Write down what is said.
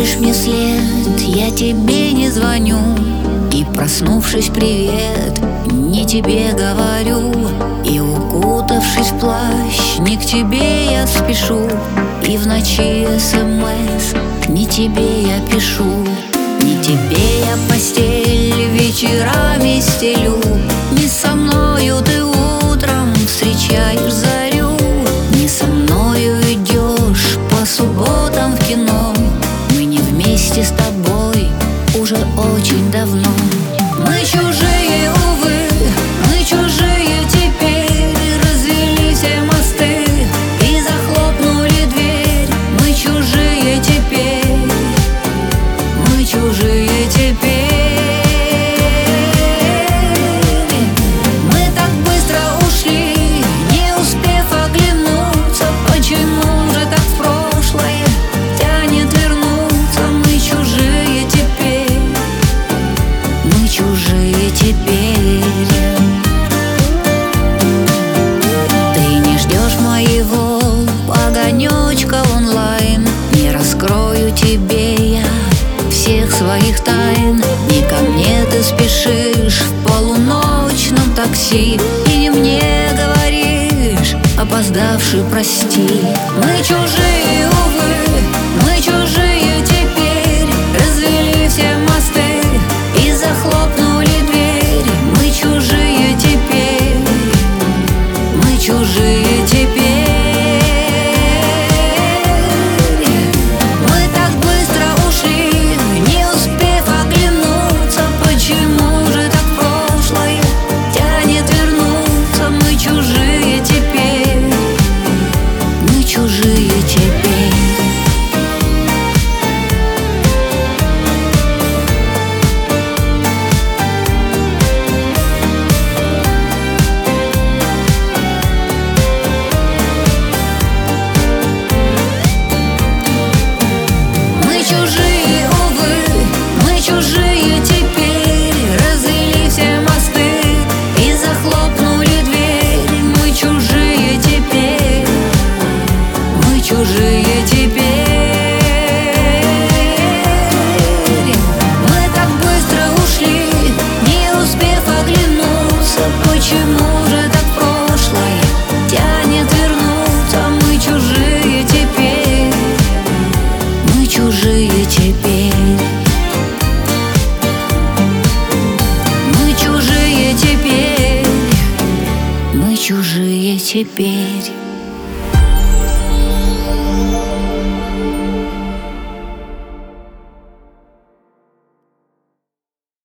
ищешь мне след, я тебе не звоню. И проснувшись, привет, не тебе говорю. И укутавшись в плащ, не к тебе я спешу. И в ночи СМС не тебе я пишу. Не тебе я постель вечерами стелю. Не со мною ты утром встречаешь зарю. Не со мною идешь по субботам в кино. Мы не вместе с тобой уже очень давно. Мы чужие, увы, мы чужие теперь. Развели все мосты и захлопнули дверь. Мы чужие теперь, мы чужие теперь. Мы так быстро ушли, не успев оглянуться. Почему же так в прошлое тянет вернуться? Мы чужие теперь, мы чужие теперь. Ты не ждешь моего огонечка онлайн. Не раскрою тебе я всех своих тайн. Не ко мне ты спешишь в полуночном такси. И не мне говоришь, опоздавший, прости. Мы чужие, увы, мы чужие теперь. Развели все мосты и захлопнули дверь. Мы чужие теперь, мы чужие теперь. Мы так быстро ушли, не успев оглянуться. Почему же так в прошлое тянет вернуться? Мы чужие теперь, мы чужие теперь. Мы чужие, увы, мы чужие теперь. Развели все мосты и захлопнули дверь. Мы чужие теперь, мы чужие теперь. Мы так быстро ушли, не успев оглянуться. Почему же так в прошлое тянет вернуться? Мы чужие теперь, мы чужие теперь. Мы чужие теперь, мы чужие теперь.